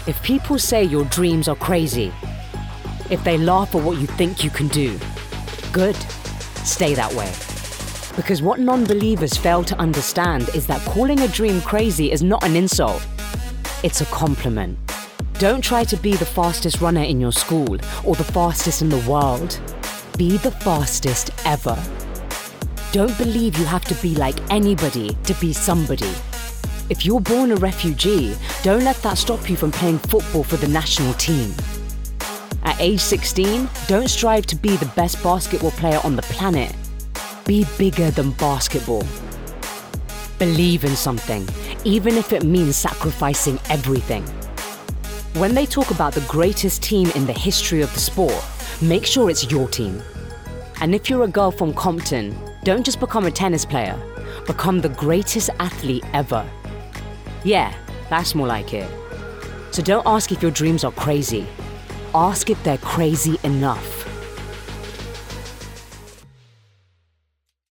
If people say your dreams are crazy, if they laugh at what you think you can do, good, stay that way. Because what non-believers fail to understand is that calling a dream crazy is not an insult. It's a compliment. Don't try to be the fastest runner in your school or the fastest in the world. Be the fastest ever. Don't believe you have to be like anybody to be somebody. If you're born a refugee, don't let that stop you from playing football for the national team. At age 16, don't strive to be the best basketball player on the planet. Be bigger than basketball. Believe in something, even if it means sacrificing everything. When they talk about the greatest team in the history of the sport, make sure it's your team. And if you're a girl from Compton, don't just become a tennis player, become the greatest athlete ever. Yeah, that's more like it. So don't ask if your dreams are crazy. Ask if they're crazy enough.